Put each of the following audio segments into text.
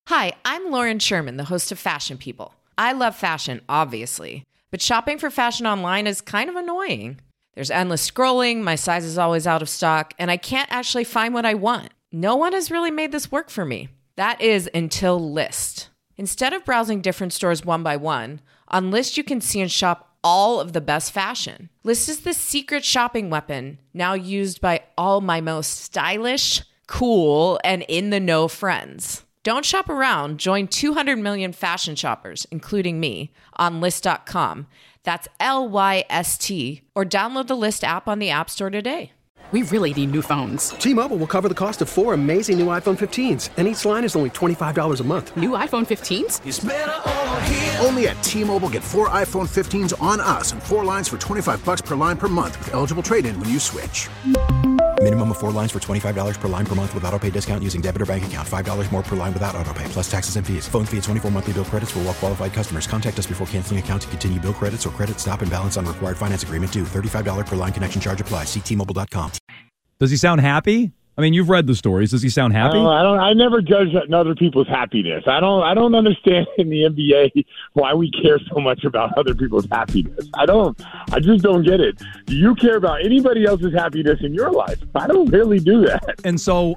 Hi, I'm Lauren Sherman, the host of Fashion People. I love fashion, obviously, but shopping for fashion online is kind of annoying. There's endless scrolling, my size is always out of stock, and I can't actually find what I want. No one has really made this work for me. That is until Lyst. Instead of browsing different stores one by one, on Lyst you can see and shop all of the best fashion. Lyst is the secret shopping weapon, now used by all my most stylish, cool, and in-the-know friends. Don't shop around. Join 200 million fashion shoppers, including me, on Lyst.com. That's Lyst, or download the Lyst app on the App Store today. We really need new phones. T-Mobile will cover the cost of 4 amazing new iPhone 15s, and each line is only $25 a month. New iPhone 15s? It's better over here. Only at T-Mobile, get 4 iPhone 15s on us and 4 lines for $25 per line per month with eligible trade-in when you switch. Minimum of 4 lines for $25 per line per month with autopay discount using debit or bank account. $5 more per line without autopay, plus taxes and fees. Phone fee at 24 monthly bill credits for well-qualified customers. Contact us before canceling account to continue bill credits or credit stop and balance on required finance agreement due. $35 per line connection charge applies. See T-Mobile.com. Does he sound happy? I mean, you've read the stories. Does he sound happy? I never judge other people's happiness. I don't understand in the NBA why we care so much about other people's happiness. I just don't get it. Do you care about anybody else's happiness in your life? I don't really do that. And so,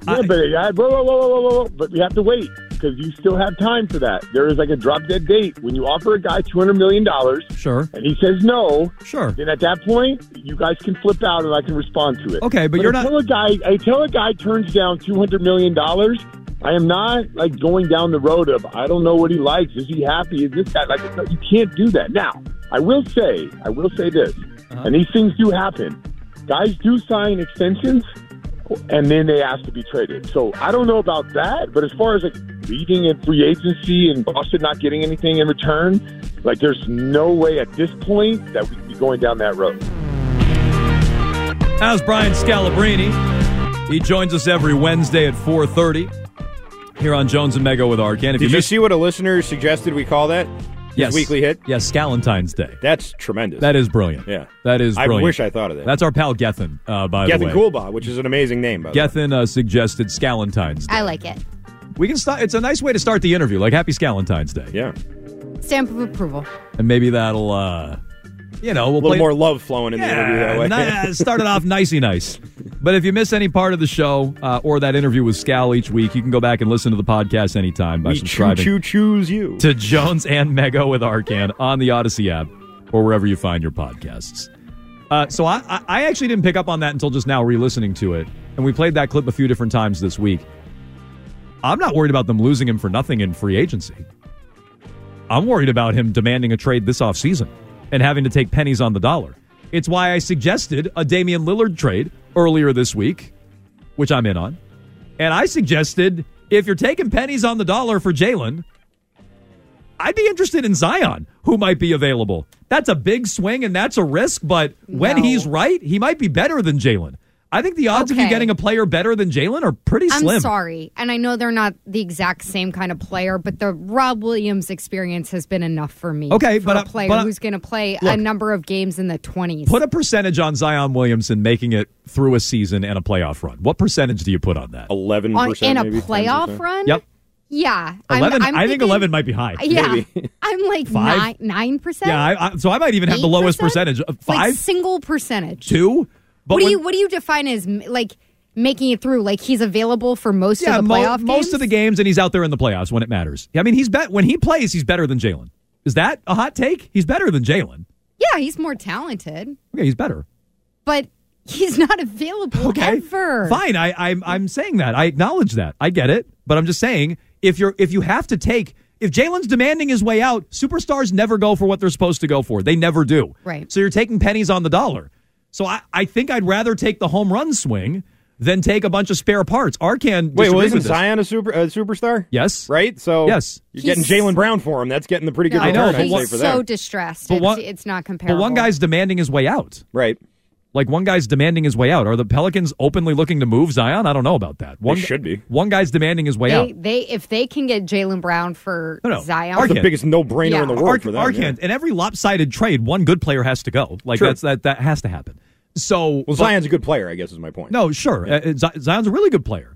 but we have to wait because you still have time for that. There is like a drop dead date when you offer a guy $200 million. Sure. And he says no. Sure. Then at that point, you guys can flip out and I can respond to it. Okay, but you're not. Until a guy turns down $200 million, I am not like going down the road of I don't know what he likes. Is he happy? Is this guy like? You can't do that. Now, I will say this, and these things do happen. Guys do sign extensions, and then they ask to be traded. So I don't know about that, but as far as like leaving in free agency and Boston not getting anything in return, like there's no way at this point that we could be going down that road. How's Brian Scalabrine? He joins us every Wednesday at 4:30 here on Jones and Mego with Arcand. Did you see what a listener suggested we call that? Yes. Weekly hit? Yes, Scalentine's Day. That's tremendous. That is brilliant. Yeah. That is brilliant. I wish I thought of that. That's our pal Gethin, by the way. Gethin Coolbaugh, which is an amazing name, by the way. Gethin suggested Scalentine's Day. I like it. We can start. It's a nice way to start the interview, like Happy Scalentine's Day. Yeah. Stamp of approval. And maybe that'll, we'll a little more love flowing in the interview that way. Started off nicey nice. But if you miss any part of the show or that interview with Scal each week, you can go back and listen to the podcast anytime by subscribing choose you to Jones and Mego with Arcand on the Odyssey app or wherever you find your podcasts. So I actually didn't pick up on that until just now re-listening to it. And we played that clip a few different times this week. I'm not worried about them losing him for nothing in free agency. I'm worried about him demanding a trade this offseason and having to take pennies on the dollar. It's why I suggested a Damian Lillard trade earlier this week, which I'm in on. And I suggested if you're taking pennies on the dollar for Jalen, I'd be interested in Zion, who might be available. That's a big swing and that's a risk, but when he's right, he might be better than Jalen. I think the odds of you getting a player better than Jalen are pretty slim. I'm sorry, and I know they're not the exact same kind of player, but the Rob Williams experience has been enough for me. Okay, for a player who's going to play a number of games in the 20s. Put a percentage on Zion Williamson making it through a season and a playoff run. What percentage do you put on that? 11%. In a maybe playoff 10%. run? Yep. Yeah. 11. I think 11 might be high. Yeah. Maybe. I'm like 9%. Yeah, so I might even have the lowest percentage. 5? Like single percentage. 2? But what do you define as like making it through? Like he's available for most of the playoff games? Most of the games, and he's out there in the playoffs when it matters. I mean, when he plays, he's better than Jalen. Is that a hot take? He's better than Jalen. Yeah, he's more talented. Okay, he's better. But he's not available ever. Fine, I'm saying that. I acknowledge that. I get it. But I'm just saying, if you have to take... If Jalen's demanding his way out, superstars never go for what they're supposed to go for. They never do. Right. So you're taking pennies on the dollar. So I think I'd rather take the home run swing than take a bunch of spare parts. Arcand. Wait, isn't Zion a superstar? Yes. Right? So yes. You're getting Jalen Brown for him. That's getting the pretty good return. He's so distressed. It's not comparable. But one guy's demanding his way out. Right. Like one guy's demanding his way out. Are the Pelicans openly looking to move Zion? I don't know about that. They should be. One guy's demanding his way out. If they can get Jalen Brown for Zion, that's the biggest no-brainer in the world for them. Arcand, in every lopsided trade, one good player has to go. Like that has to happen. So Zion's a good player, I guess is my point. No, sure. Zion's a really good player.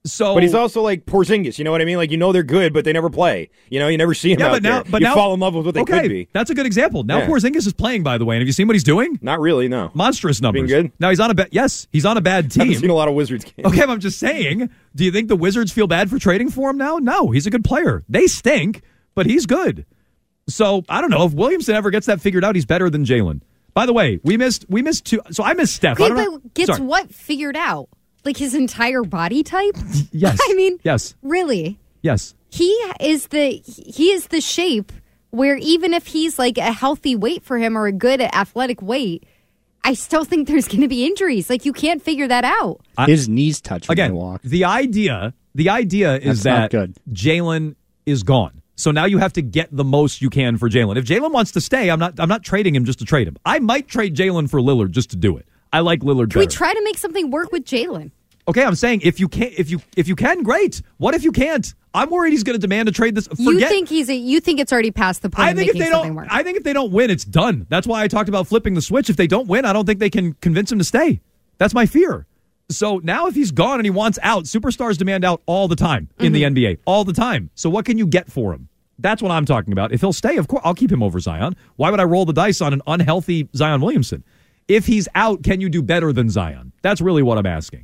So, but he's also like Porzingis, you know what I mean? Like, they're good, but they never play. You never see him out there. You fall in love with what they could be. That's a good example. Now Porzingis is playing, by the way. And have you seen what he's doing? Not really, no. Monstrous numbers. Being good? Now he's on a he's on a bad team. I haven't seen a lot of Wizards games. Okay, but I'm just saying, do you think the Wizards feel bad for trading for him now? No, he's a good player. They stink, but he's good. So, I don't know. If Williamson ever gets that figured out, he's better than Jalen. By the way, we missed two. So I missed Steph. Wait, but gets what figured out? Like his entire body type? Yes. I mean, yes. Really? Yes. He is the shape where even if he's like a healthy weight for him or a good athletic weight, I still think there's going to be injuries. Like you can't figure that out. His knees touch when again, they walk. The idea is that Jalen is gone. So now you have to get the most you can for Jalen. If Jalen wants to stay, I'm not trading him just to trade him. I might trade Jalen for Lillard just to do it. I like Lillard better. Can we try to make something work with Jalen? Okay, I'm saying if you can, great. What if you can't? I'm worried he's going to demand a trade. You think it's already past the point of making something work? I think if they don't win, it's done. That's why I talked about flipping the switch. If they don't win, I don't think they can convince him to stay. That's my fear. So now if he's gone and he wants out, superstars demand out all the time in the NBA, all the time. So what can you get for him? That's what I'm talking about. If he'll stay, of course, I'll keep him over Zion. Why would I roll the dice on an unhealthy Zion Williamson? If he's out, can you do better than Zion? That's really what I'm asking.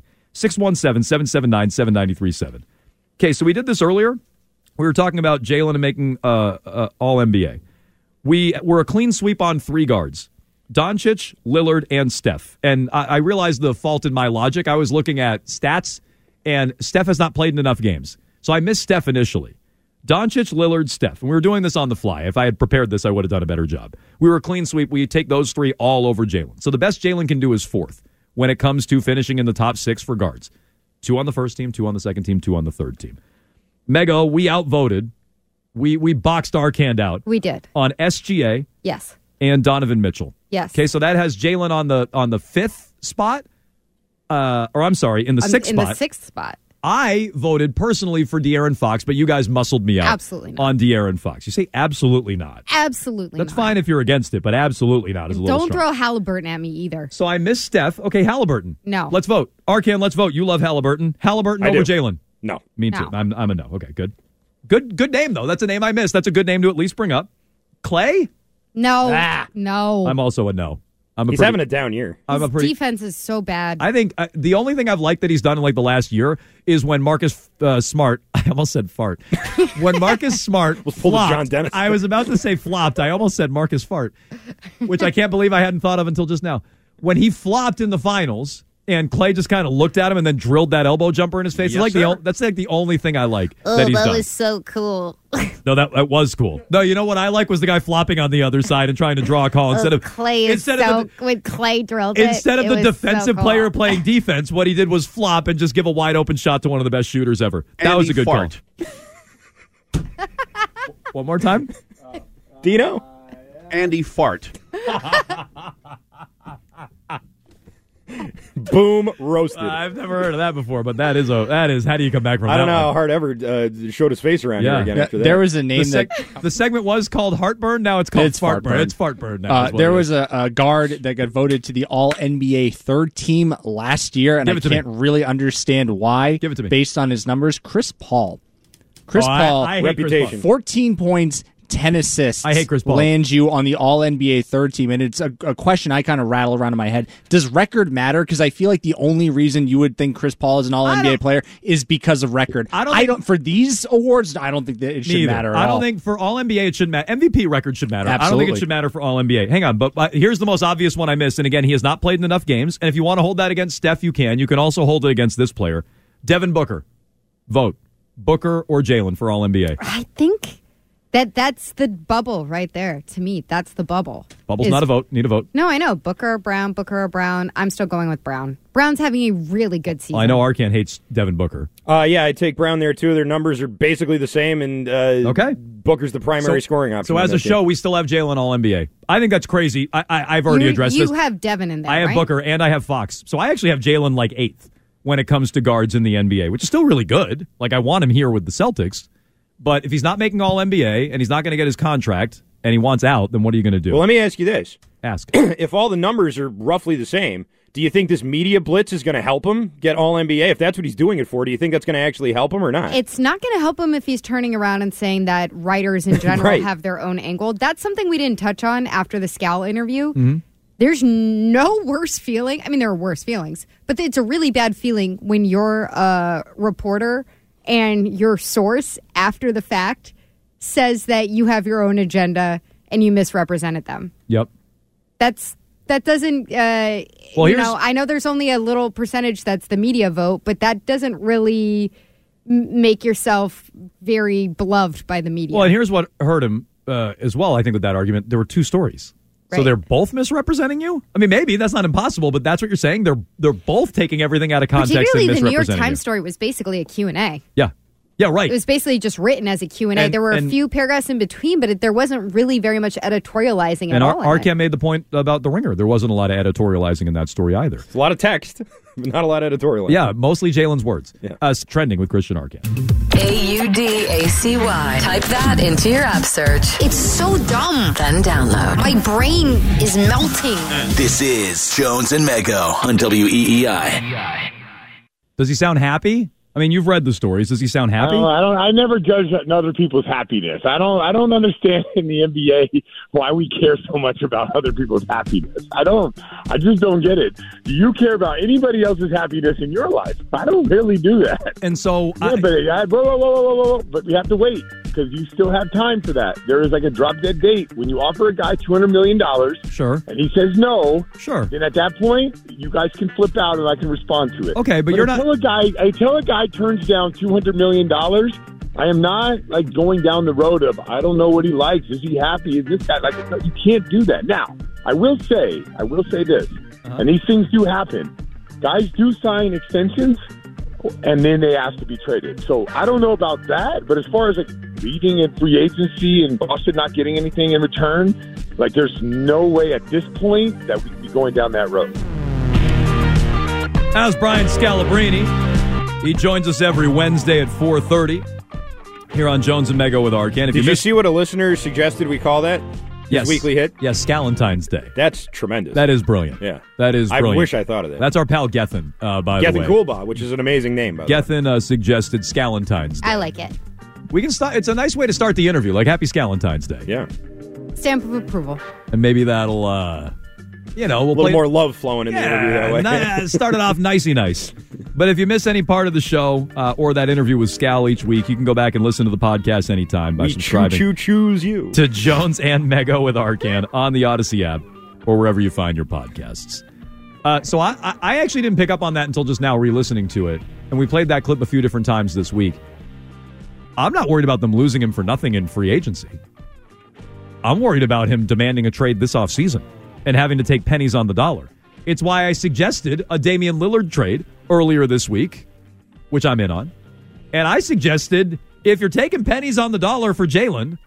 617-779-7937. Okay, so we did this earlier. We were talking about Jalen and making All-NBA. We were a clean sweep on 3 guards. Doncic, Lillard, and Steph. And I realized the fault in my logic. I was looking at stats, and Steph has not played in enough games. So I missed Steph initially. Doncic, Lillard, Steph. And we were doing this on the fly. If I had prepared this, I would have done a better job. We were a clean sweep. We take those 3 all over Jalen. So the best Jalen can do is 4th when it comes to finishing in the top 6 for guards. 2 on the first team, 2 on the second team, 2 on the third team. Mego, we outvoted. We boxed Arcand out. We did. On SGA. Yes. And Donovan Mitchell. Yes. Okay, so that has Jalen on the 5th spot. Or I'm sorry, in the 6th spot. In the 6th spot. I voted personally for De'Aaron Fox, but you guys muscled me out. Absolutely not. On De'Aaron Fox. You say absolutely not. Absolutely That's not. fine if you're against it, but absolutely not is a little Don't strong. throw Halliburton at me either. So I missed Steph. Okay, Halliburton. No. Let's vote. Arcan, let's vote. You love Halliburton. Halliburton over Jalen. No. Me too. I'm a no. Okay, good. Good name, though. That's a name I missed. That's a good name to at least bring up. Clay? No. No. I'm also a no. He's having a down year. His defense is so bad. I think the only thing I've liked that he's done in like the last year is when Marcus Smart, I almost said fart. When Marcus Smart flopped, John Dennis. I was about to say flopped. I almost said Marcus Fart, which I can't believe I hadn't thought of until just now. When he flopped in the finals and Clay just kind of looked at him and then drilled that elbow jumper in his face. Yes, that's like the only thing I like Oh, that he's done. that was so cool. No, that was cool. No, you know what I like was the guy flopping on the other side and trying to draw a call instead of Clay is when Clay drilled it. Instead of it the was defensive so cool. player playing defense, what he did was flop and just give a wide open shot to one of the best shooters ever. That was a good fart. call. One more time. Dino? Andy Fart. Boom, roasted. I've never heard of that before, but that is how do you come back from that? I don't know how one? Hart ever showed his face around here again after that. There was a name the segment was called Heartburn. Now it's called Fartburn. It's Fartburn now. There was a guard that got voted to the All-NBA 3rd team last year, and I can't really understand why. Give it to me. Based on his numbers, Chris Paul. Paul, I hate reputation. Chris Paul. 14 points, 10 assists. I hate Chris Paul. Lands you on the All-NBA 3rd team, and it's a question I kind of rattle around in my head. Does record matter? Because I feel like the only reason you would think Chris Paul is an All-NBA player is because of record. I don't for these awards, I don't think that it should matter at all. I don't think for All-NBA it should matter. MVP record should matter. Absolutely. I don't think it should matter for All-NBA. Hang on, but here's the most obvious one I missed. And again, he has not played in enough games. And if you want to hold that against Steph, you can. You can also hold it against this player. Devin Booker. Vote. Booker or Jalen for All-NBA? I think that's the bubble right there. To me, that's the bubble. Bubble's not a vote. Need a vote. No, I know. Booker or Brown. I'm still going with Brown. Brown's having a really good season. Well, I know Arcan hates Devin Booker. Yeah, I'd take Brown there, too. Their numbers are basically the same, and okay. Booker's the primary scoring option. So as a show, we still have Jalen All-NBA. I think that's crazy. I've already addressed this. You have Devin in there, I have right? Booker, and I have Fox. So I actually have Jalen like 8th when it comes to guards in the NBA, which is still really good. Like, I want him here with the Celtics. But if he's not making All-NBA and he's not going to get his contract and he wants out, then what are you going to do? Well, let me ask you this. Ask. If all the numbers are roughly the same, Do you think this media blitz is going to help him get All-NBA? If that's what he's doing it for, do you think that's going to actually help him or not? It's not going to help him if he's turning around and saying that writers in general Right. have their own angle. That's something we didn't touch on after the Scal interview. Mm-hmm. There's no worse feeling. I mean, there are worse feelings, but it's a really bad feeling when you're a reporter and your source after the fact says that you have your own agenda and you misrepresented them. Yep. That doesn't, I know there's only a little percentage that's the media vote, but that doesn't really make yourself very beloved by the media. Well, and here's what hurt him as well, I think, with that argument. There were two stories. Right. So they're both misrepresenting you? I mean, maybe that's not impossible, but that's what you're saying? They're both taking everything out of context and misrepresenting the New York Times you. story was basically a Q&A. Yeah. Yeah, right. It was basically just written as a Q&A. There were a few paragraphs in between, but there wasn't really very much editorializing at all. And Arcand made the point about the Ringer. There wasn't a lot of editorializing in that story either. It's a lot of text, but not a lot of editorializing. Yeah, mostly Jalen's words. Yeah. Trending with Christian Arcand. AUDACY. Type that into your app search. It's so dumb. Then download. My brain is melting. This is Jones and Mego on WEEI. Does he sound happy? I mean, you've read the stories. Does he sound happy? I never judge other people's happiness. I don't understand in the NBA why we care so much about other people's happiness. I just don't get it. Do you care about anybody else's happiness in your life? I don't really do that. And so, but we have to wait because you still have time for that. There is like a drop dead date when you offer a guy $200 million. Sure. And he says no. Sure. Then at that point, you guys can flip out and I can respond to it. Okay, but you're not. I tell a guy turns down $200 million, I am not like going down the road of I don't know what he likes. Is he happy? Is this guy like? You can't do that. Now, I will say this, and these things do happen. Guys do sign extensions, and then they ask to be traded. So I don't know about that, but as far as like leaving in free agency and Boston not getting anything in return, like there's no way at this point that we could be going down that road. How's Brian Scalabrine? He joins us every Wednesday at 4:30 here on Jones and Mego with Arcand. Did you see what a listener suggested we call that? Yes. Weekly hit? Yes, Scalentine's Day. That's tremendous. That is brilliant. Yeah. That is brilliant. I wish I thought of that. That's our pal Gethin, by the way. Gethin Coolbaugh, which is an amazing name, by the way. Gethin suggested Scalentine's Day. I like it. We can start. It's a nice way to start the interview, like Happy Scalentine's Day. Yeah. Stamp of approval. And maybe that'll, we'll a little more love flowing in the interview that way. Started off nicey nice. But if you miss any part of the show or that interview with Scal each week, you can go back and listen to the podcast anytime by subscribing choose you to Jones and Mego with Arcand on the Odyssey app or wherever you find your podcasts. So I actually didn't pick up on that until just now re-listening to it. And we played that clip a few different times this week. I'm not worried about them losing him for nothing in free agency. I'm worried about him demanding a trade this offseason and having to take pennies on the dollar. It's why I suggested a Damian Lillard trade earlier this week, which I'm in on. And I suggested if you're taking pennies on the dollar for Jalen,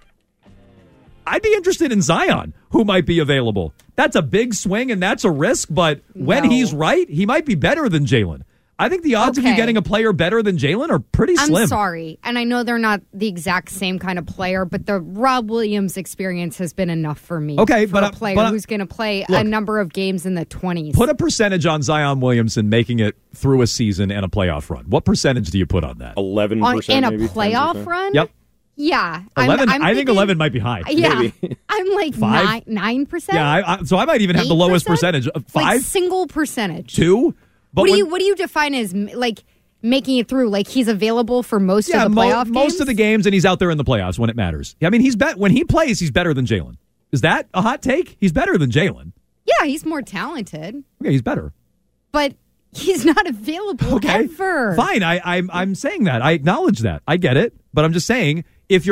I'd be interested in Zion, who might be available. That's a big swing and that's a risk, but when he's right, he might be better than Jalen. I think the odds of you getting a player better than Jalen are pretty slim. I'm sorry, and I know they're not the exact same kind of player, but the Rob Williams experience has been enough for me. Okay, for a player who's going to play a number of games in the 20s. Put a percentage on Zion Williamson making it through a season and a playoff run. What percentage do you put on that? 11%. In a playoff run? Yep. Yeah. 11. I think 11 might be high. Yeah. Maybe. I'm like 9%. Yeah, so I might even have the lowest percentage. 5? Like single percentage. 2? But what do you define as like making it through? Like he's available for most of the playoff games? Most of the games, and he's out there in the playoffs when it matters. I mean, when he plays, he's better than Jalen. Is that a hot take? He's better than Jalen. Yeah, he's more talented. Okay, he's better. But he's not available ever. Fine, I'm saying that. I acknowledge that. I get it. But I'm just saying, if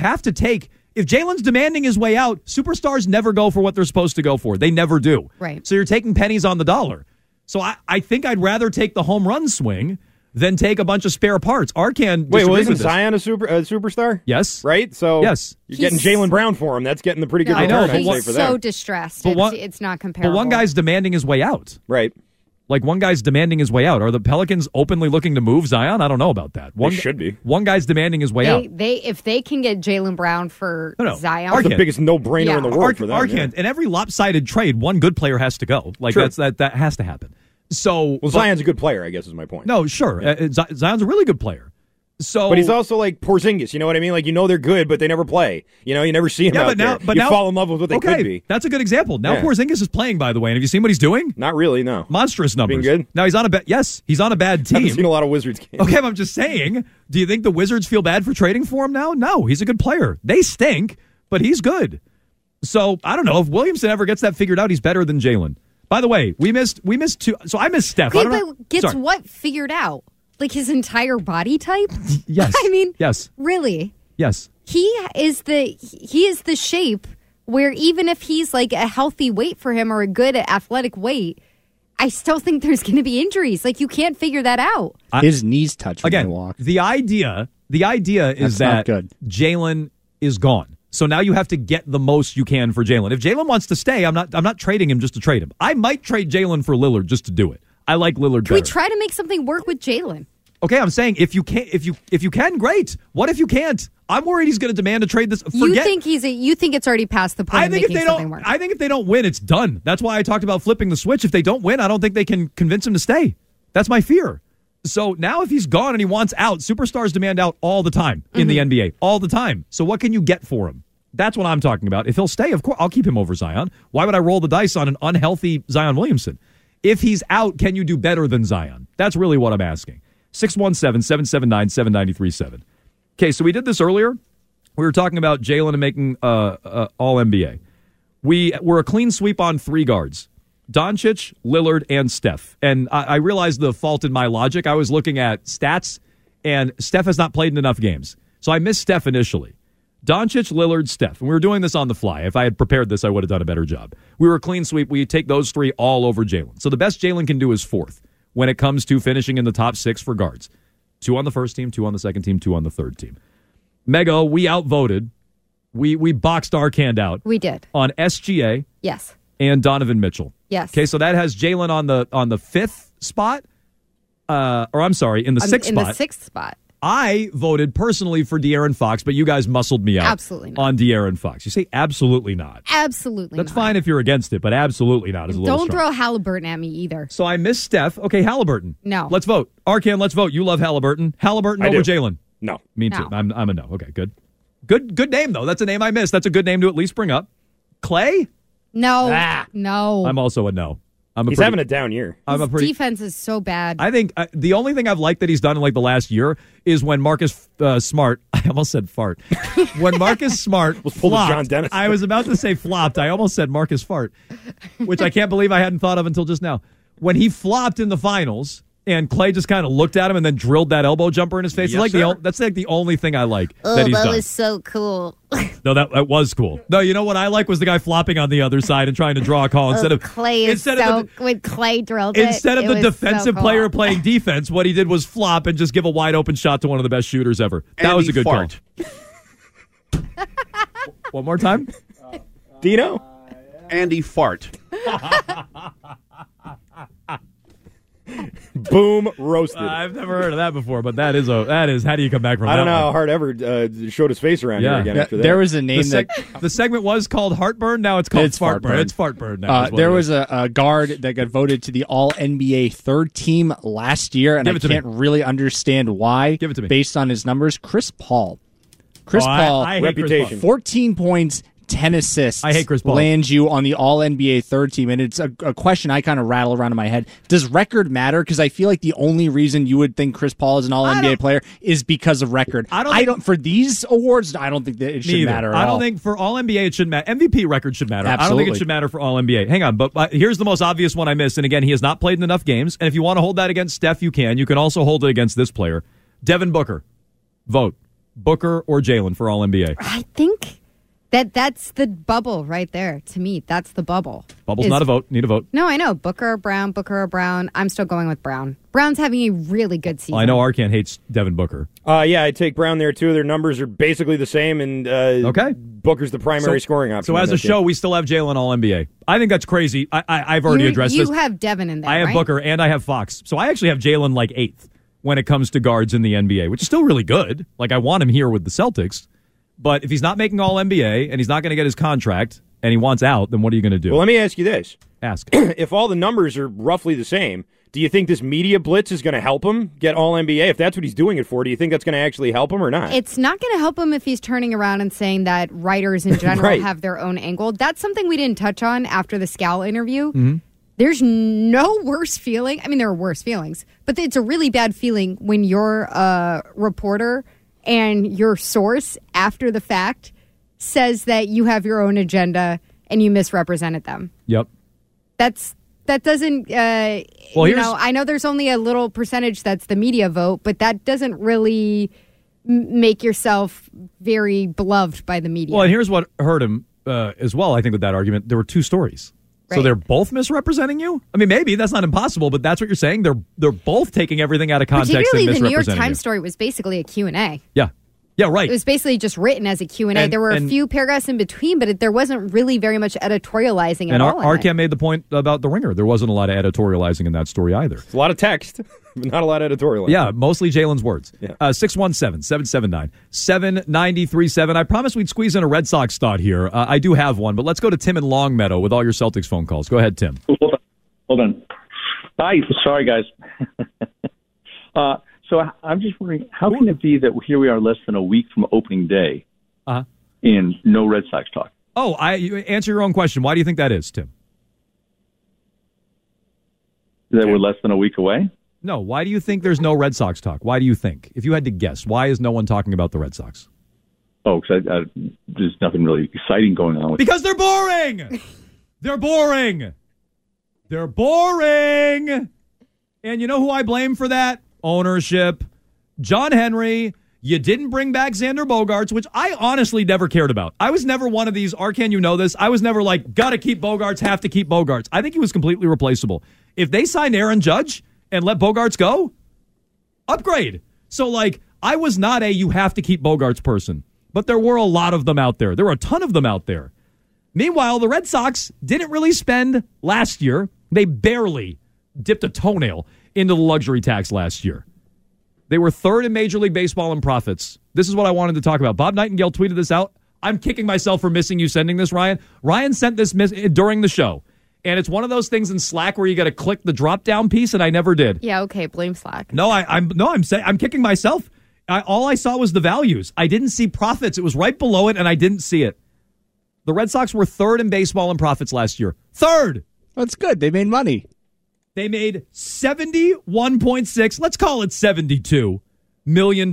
Jalen's demanding his way out, superstars never go for what they're supposed to go for. They never do. Right. So you're taking pennies on the dollar. So I think I'd rather take the home run swing than take a bunch of spare parts. Arcand. Wait, isn't Zion a superstar? Yes. Right? So yes. You're getting Jaylen Brown for him. That's getting the pretty good return. I know. He's so distressed. It's not comparable. But one guy's demanding his way out. Right. Like one guy's demanding his way out. Are the Pelicans openly looking to move Zion? I don't know about that. They should be. One guy's demanding his way out. If they can get Jaylen Brown for Zion, that's the biggest no-brainer in the world for them. Arcand, in every lopsided trade, one good player has to go. Like that has to happen. So, Zion's a good player, I guess is my point. No, sure. Yeah. Zion's a really good player. So, but he's also like Porzingis, you know what I mean? Like, they're good, but they never play. You never see him out there. But now, fall in love with what they could be. That's a good example. Now Porzingis is playing, by the way. And have you seen what he's doing? Not really, no. Monstrous numbers. Being good? Now, he's on a he's on a bad team. I haven't seen a lot of Wizards games. Okay, but I'm just saying, do you think the Wizards feel bad for trading for him now? No, he's a good player. They stink, but he's good. So, I don't know. If Williamson ever gets that figured out, he's better than Jalen. By the way, we missed two. So, I missed Steph. Okay, but gets what figured out? Like his entire body type? Yes. I mean, yes. Really? Yes. He is the shape where even if he's like a healthy weight for him or a good athletic weight, I still think there's going to be injuries. Like you can't figure that out. His knees touch when again, he walks. The idea is that Jalen is gone. So now you have to get the most you can for Jalen. If Jalen wants to stay, I'm not trading him just to trade him. I might trade Jalen for Lillard just to do it. I like Lillard better. Can we try to make something work with Jalen? Okay, I'm saying if you can, great. What if you can't? I'm worried he's going to demand to trade this. You think it's already past the point of making something work? I think if they don't win, it's done. That's why I talked about flipping the switch. If they don't win, I don't think they can convince him to stay. That's my fear. So now if he's gone and he wants out, superstars demand out all the time in the NBA. All the time. So what can you get for him? That's what I'm talking about. If he'll stay, of course, I'll keep him over Zion. Why would I roll the dice on an unhealthy Zion Williamson? If he's out, can you do better than Zion? That's really what I'm asking. 617-779-7937. Okay, so we did this earlier. We were talking about Jalen and making All-NBA. We were a clean sweep on 3 guards. Doncic, Lillard, and Steph. And I realized the fault in my logic. I was looking at stats, and Steph has not played in enough games. So I missed Steph initially. Doncic, Lillard, Steph. And we were doing this on the fly. If I had prepared this, I would have done a better job. We were a clean sweep. We take those 3 all over Jalen. So the best Jalen can do is 4th when it comes to finishing in the top 6 for guards. 2 on the first team, 2 on the second team, 2 on the third team. Mego, we outvoted. We boxed Arcand out. We did. On SGA. Yes. And Donovan Mitchell. Yes. Okay, so that has Jalen on the 5th spot. In the 6th spot. In the 6th spot. I voted personally for De'Aaron Fox, but you guys muscled me out. Absolutely not. On De'Aaron Fox. You say absolutely not. Absolutely That's not. fine if you're against it, but absolutely not is a little Don't strong. throw Halliburton at me either. So I missed Steph. Okay, Halliburton. No. Let's vote. Arcand, let's vote. You love Halliburton. Halliburton over Jalen. No. Me too. I'm a no. Okay, good. Good name, though. That's a name I missed. That's a good name to at least bring up. Clay? No. No. I'm also a no. He's having a down year. His defense is so bad. I think the only thing I've liked that he's done in like the last year is when Marcus Smart, I almost said fart. When Marcus Smart flopped, John Dennis. I was about to say flopped. I almost said Marcus Fart, which I can't believe I hadn't thought of until just now. When he flopped in the finals and Clay just kind of looked at him and then drilled that elbow jumper in his face. Yes, that's like the only thing I like Oh, that he's done. that was so cool. No, that was cool. No, you know what I like was the guy flopping on the other side and trying to draw a call instead of Clay is when Clay drilled instead of it the was defensive so cool. player playing defense. What he did was flop and just give a wide open shot to one of the best shooters ever. That was a good Fart. call. One more time, Dino. Andy Fart. Boom, roasted. I've never heard of that before, but that is how do you come back from that? I don't know one? how Hart ever showed his face around here again after that. There was a name the segment was called Heartburn. Now it's called Fartburn. It's Fartburn now. There was a guard that got voted to the All-NBA 3rd team last year, and I can't really understand why. Give it to me. Based on his numbers, Chris Paul. Chris Paul, I hate Chris Paul. 14 points, 10 assists. I hate Chris Paul. Lands you on the All-NBA 3rd team. And it's a question I kind of rattle around in my head. Does record matter? Because I feel like the only reason you would think Chris Paul is an All-NBA player is because of record. I don't for these awards, I don't think that it should matter at all. I don't think for All-NBA it should matter. MVP record should matter. Absolutely. I don't think it should matter for All-NBA. Hang on, but here's the most obvious one I missed. And again, he has not played in enough games. And if you want to hold that against Steph, you can. You can also hold it against this player. Devin Booker. Vote. Booker or Jalen for All-NBA. I think that's the bubble right there. To me, that's the bubble. Bubble's not a vote. Need a vote. No, I know. Booker or Brown. I'm still going with Brown. Brown's having a really good season. Well, I know Arcand hates Devin Booker. Yeah, I'd take Brown there, too. Their numbers are basically the same, and okay. Booker's the primary scoring option. So as a show, we still have Jalen All-NBA. I think that's crazy. I've already addressed this. You have Devin in there, I have right? Booker, and I have Fox. So I actually have Jalen like 8th when it comes to guards in the NBA, which is still really good. Like, I want him here with the Celtics. But if he's not making All-NBA and he's not going to get his contract and he wants out, then what are you going to do? Well, let me ask you this. Ask. If all the numbers are roughly the same, Do you think this media blitz is going to help him get All-NBA? If that's what he's doing it for, do you think that's going to actually help him or not? It's not going to help him if he's turning around and saying that writers in general right. have their own angle. That's something we didn't touch on after the Scal interview. Mm-hmm. There's no worse feeling. I mean, there are worse feelings, but it's a really bad feeling when you're a reporter and your source after the fact says that you have your own agenda and you misrepresented them. Yep. That doesn't, I know there's only a little percentage that's the media vote, but that doesn't really make yourself very beloved by the media. Well, and here's what hurt him as well, I think, with that argument. There were two stories. Right. So they're both misrepresenting you? I mean, maybe that's not impossible, but that's what you're saying? They're both taking everything out of context and misrepresenting the New York Times you. Story was basically a Q&A. Yeah. Yeah, right. It was basically just written as a Q&A. There were a few paragraphs in between, but there wasn't really very much editorializing at all. And Arcand made the point about The Ringer. There wasn't a lot of editorializing in that story either. It's a lot of text, but not a lot of editorializing. Yeah, mostly Jalen's words. Yeah. 617-779-7937. I promised we'd squeeze in a Red Sox thought here. I do have one, but let's go to Tim in Longmeadow with all your Celtics phone calls. Go ahead, Tim. Hold on. Hi. Sorry, guys. So I'm just wondering, how can it be that here we are less than a week from opening day and no Red Sox talk? Oh, you answer your own question. Why do you think that is, Tim? That we're less than a week away? No. Why do you think there's no Red Sox talk? Why do you think? If you had to guess, why is no one talking about the Red Sox? Oh, because there's nothing really exciting going on. Because they're boring! They're boring! They're boring! And you know who I blame for that? Ownership. John Henry. You didn't bring back Xander Bogaerts, which I honestly never cared about. I was never one of these, Arcand, you know this. I was never like, gotta keep Bogaerts, have to keep Bogaerts. I think he was completely replaceable. If they signed Aaron Judge and let Bogaerts go, upgrade. So, I was not a you have to keep Bogaerts person, but there were a lot of them out there. There were a ton of them out there. Meanwhile, the Red Sox didn't really spend last year. They barely dipped a toenail into the luxury tax last year. They were third in Major League Baseball in profits. This is what I wanted to talk about. Bob Nightingale tweeted this out. I'm kicking myself for missing you sending this, Ryan. Ryan sent this during the show. And it's one of those things in Slack where you got to click the drop-down piece, and I never did. Yeah, okay, blame Slack. No, I'm kicking myself. All I saw was the values. I didn't see profits. It was right below it, and I didn't see it. The Red Sox were third in baseball in profits last year. Third! That's good. They made money. They made $71.6, let's call it $72 million.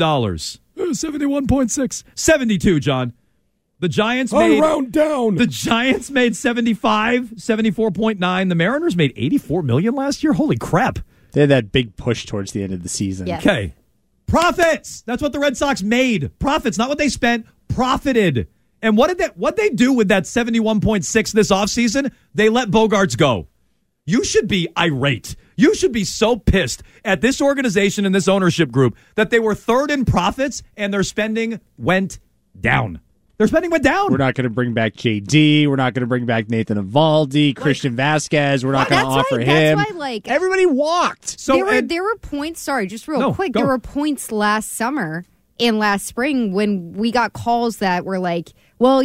71.6. 72, John. The Giants made... round down. The Giants made 75, 74.9. The Mariners made $84 million last year. Holy crap. They had that big push towards the end of the season. Yes. Okay. Profits. That's what the Red Sox made. Profits, not what they spent. Profited. And what they do with that 71.6 this offseason? They let Bogaerts go. You should be irate. You should be so pissed at this organization and this ownership group that they were third in profits and their spending went down. Their spending went down. We're not going to bring back JD. We're not going to bring back Nathan Eovaldi, Christian Vasquez. We're not going to offer him. That's why, everybody walked. So there were points. Sorry, just real quick. There were points last summer and last spring when we got calls that were like, well,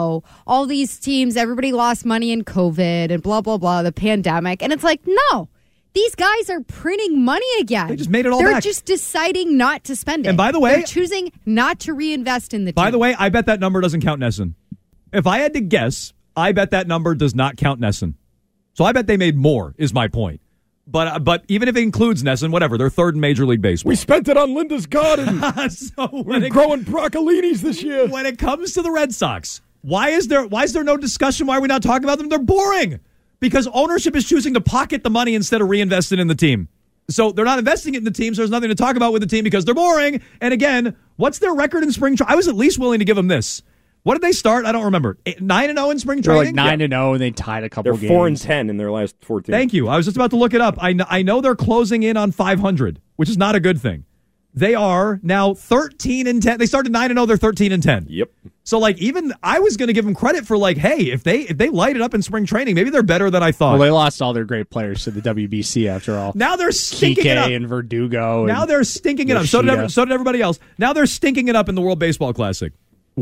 all these teams, everybody lost money in COVID and blah, blah, blah, the pandemic. And it's like, no, these guys are printing money again. They just made it all back. back. They're just deciding not to spend it. And by the way, they're choosing not to reinvest in the team. By the way, I bet that number doesn't count NESN. If I had to guess, I bet that number does not count NESN. So I bet they made more, is my point. But even if it includes NESN, whatever, they're third in Major League Baseball. We spent it on Linda's garden. We're growing broccolinis this year. When it comes to the Red Sox, why is there no discussion? Why are we not talking about them? They're boring. Because ownership is choosing to pocket the money instead of reinvesting in the team. So they're not investing it in the team, so there's nothing to talk about with the team because they're boring. And again, what's their record in spring training? I was at least willing to give them this. What did they start? I don't remember. 9-0 in spring training? They're like 9-0, and they tied a couple games. They're 4-10 in their last 14. Thank you. I was just about to look it up. I know they're closing in on 500, which is not a good thing. They are now 13-10. They started 9-0. They're 13-10. Yep. So even I was going to give them credit for hey, if they light it up in spring training, maybe they're better than I thought. Well, they lost all their great players to the WBC after all. Now they're stinking it up. and Verdugo. Now they're stinking it up. So did everybody else. Now they're stinking it up in the World Baseball Classic.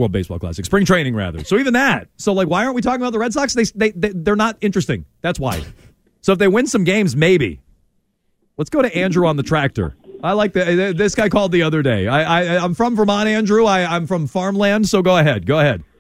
Spring training rather. So even that. So why aren't we talking about the Red Sox? They're not interesting. That's why. So if they win some games, maybe. Let's go to Andrew on the tractor. I like this guy called the other day. I'm from Vermont, Andrew. I'm from farmland, so go ahead.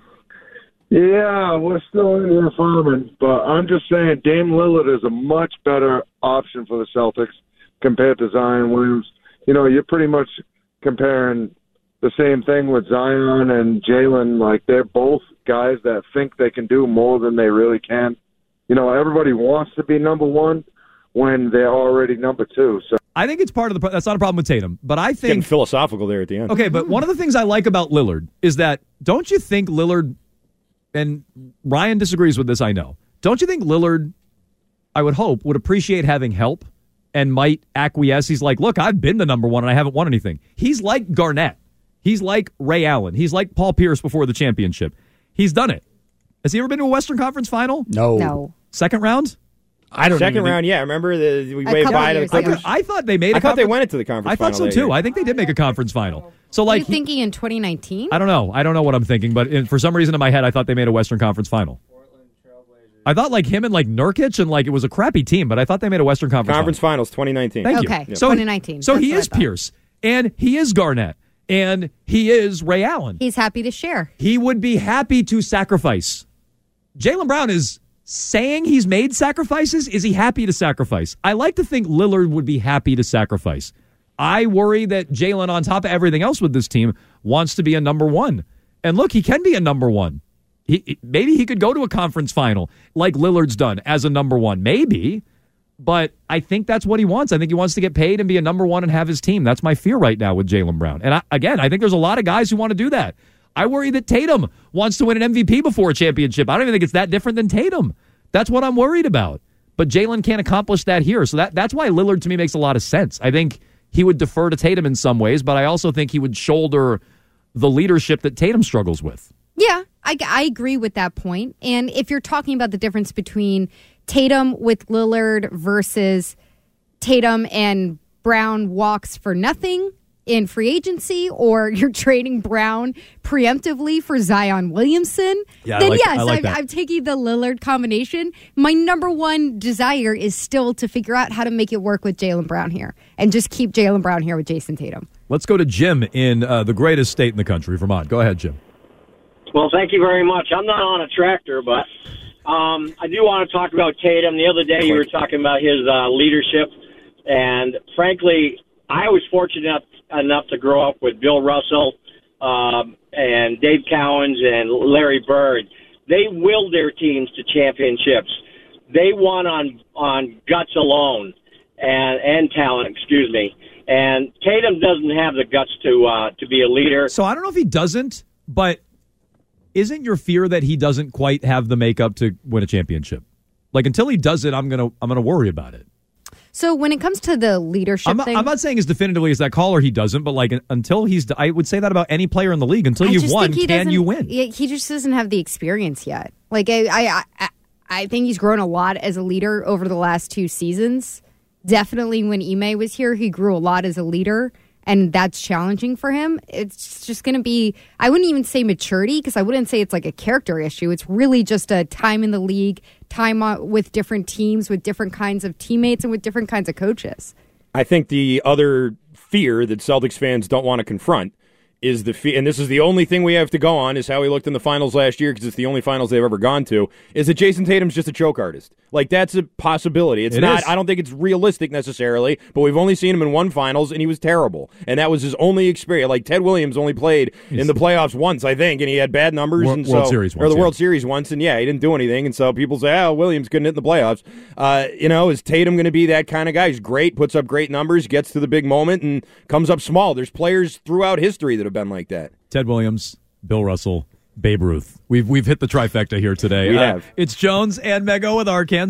Yeah, we're still in here farming, but I'm just saying Dame Lillard is a much better option for the Celtics compared to Zion Williams. You know, you're pretty much comparing the same thing with Zion and Jalen. Like, they're both guys that think they can do more than they really can. You know, everybody wants to be number one when they're already number two. So I think it's part of that's not a problem with Tatum, but I think getting philosophical there at the end. Okay, but one of the things I like about Lillard is that, don't you think Lillard, and Ryan disagrees with this, I know. Don't you think Lillard, I would hope, would appreciate having help and might acquiesce? He's like, look, I've been the number one and I haven't won anything. He's like Garnett. He's like Ray Allen. He's like Paul Pierce before the championship. He's done it. Has he ever been to a Western Conference final? No. Second round? I don't know. Second round, yeah. Remember we waved bye to the Clippers? I thought they made. I thought they went into the conference. I thought so too. I think they did make a conference final. So, like, are you thinking in 2019? I don't know what I'm thinking, but for some reason in my head, I thought they made a Western Conference final. I thought like him and like Nurkic and like it was a crappy team, but I thought they made a Western Conference finals 2019. Thank you. Okay, yep. 2019. So he is Pierce, and he is Garnett, and he is Ray Allen. He's happy to share. He would be happy to sacrifice. Jaylen Brown is saying he's made sacrifices. Is he happy to sacrifice? I like to think Lillard would be happy to sacrifice. I worry that Jaylen, on top of everything else with this team, wants to be a number one. And look, he can be a number one. Maybe he could go to a conference final like Lillard's done as a number one. Maybe. But I think that's what he wants. I think he wants to get paid and be a number one and have his team. That's my fear right now with Jaylen Brown. And I think there's a lot of guys who want to do that. I worry that Tatum wants to win an MVP before a championship. I don't even think it's that different than Tatum. That's what I'm worried about. But Jaylen can't accomplish that here. So that's why Lillard to me makes a lot of sense. I think he would defer to Tatum in some ways, but I also think he would shoulder the leadership that Tatum struggles with. Yeah, I agree with that point. And if you're talking about the difference between Tatum with Lillard versus Tatum and Brown walks for nothing in free agency, or you're trading Brown preemptively for Zion Williamson, then yes, I'm taking the Lillard combination. My number one desire is still to figure out how to make it work with Jaylen Brown here and just keep Jaylen Brown here with Jason Tatum. Let's go to Jim in the greatest state in the country, Vermont. Go ahead, Jim. Well, thank you very much. I'm not on a tractor, but I do want to talk about Tatum. The other day you were talking about his leadership, and frankly, I was fortunate enough to grow up with Bill Russell and Dave Cowens and Larry Bird. They willed their teams to championships. They won on guts alone and talent, excuse me. And Tatum doesn't have the guts to be a leader. So I don't know if he doesn't, but isn't your fear that he doesn't quite have the makeup to win a championship? Like, until he does it, I'm gonna worry about it. So when it comes to the leadership thing, I'm not saying as definitively as that caller he doesn't, but like until I would say that about any player in the league. Until you've won, can you win? He just doesn't have the experience yet. Like I think he's grown a lot as a leader over the last 2 seasons. Definitely when Ime was here, he grew a lot as a leader, and that's challenging for him. It's just going to be, I wouldn't even say maturity, because I wouldn't say it's like a character issue. It's really just a time in the league, time with different teams, with different kinds of teammates, and with different kinds of coaches. I think the other fear that Celtics fans don't want to confront is and this is the only thing we have to go on, is how he looked in the finals last year, because it's the only finals they've ever gone to, is that Jason Tatum's just a choke artist. Like, that's a possibility. It's not. I don't think it's realistic necessarily, but we've only seen him in 1 finals, and he was terrible. And that was his only experience. Like, Ted Williams only played in the playoffs once, I think, and he had bad numbers. World Series once, or the World Series once, and he didn't do anything. And so people say, Williams couldn't hit in the playoffs. Is Tatum going to be that kind of guy? He's great, puts up great numbers, gets to the big moment, and comes up small. There's players throughout history that have been like that. Ted Williams, Bill Russell, Babe Ruth. We've hit the trifecta here today. We have. It's Jones and Mego with Arcan,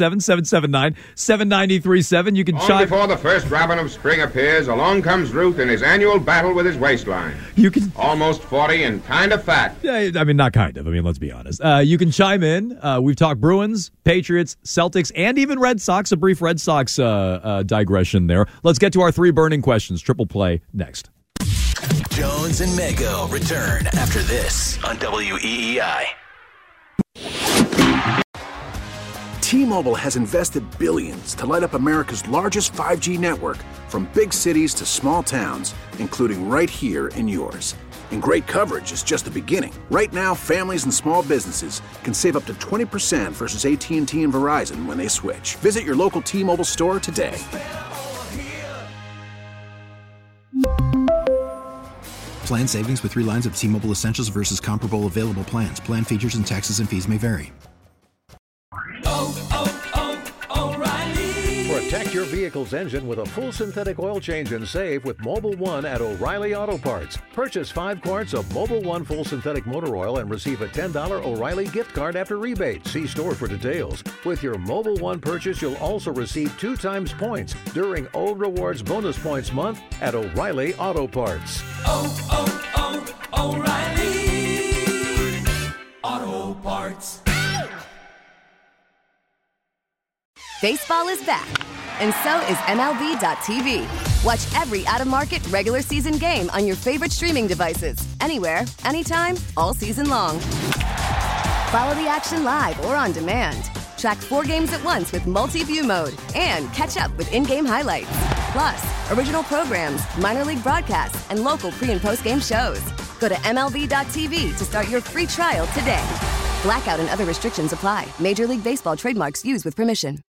617-779-7937. You can chime. Before the first robin of spring appears, along comes Ruth in his annual battle with his waistline. You can almost 40 and kind of fat. Yeah, I mean, not kind of. I mean, let's be honest. You can chime in. We've talked Bruins, Patriots, Celtics, and even Red Sox. A brief Red Sox digression there. Let's get to our 3 burning questions. Triple play next. Jones and Mego return after this on WEEI. T-Mobile has invested billions to light up America's largest 5G network, from big cities to small towns, including right here in yours. And great coverage is just the beginning. Right now, families and small businesses can save up to 20% versus AT&T and Verizon when they switch. Visit your local T-Mobile store today. Plan savings with 3 lines of T-Mobile Essentials versus comparable available plans. Plan features and taxes and fees may vary. Protect your vehicle's engine with a full synthetic oil change and save with Mobil 1 at O'Reilly Auto Parts. Purchase 5 quarts of Mobil 1 full synthetic motor oil and receive a $10 O'Reilly gift card after rebate. See store for details. With your Mobil 1 purchase, you'll also receive 2 times points during O Rewards Bonus Points Month at O'Reilly Auto Parts. O'Reilly Auto Parts. Baseball is back, and so is MLB.tv. Watch every out-of-market regular season game on your favorite streaming devices, anywhere, anytime, all season long. Follow the action live or on demand. Track 4 games at once with multi-view mode and catch up with in-game highlights. Plus, original programs, minor league broadcasts, and local pre- and post-game shows. Go to MLB.tv to start your free trial today. Blackout and other restrictions apply. Major League Baseball trademarks used with permission.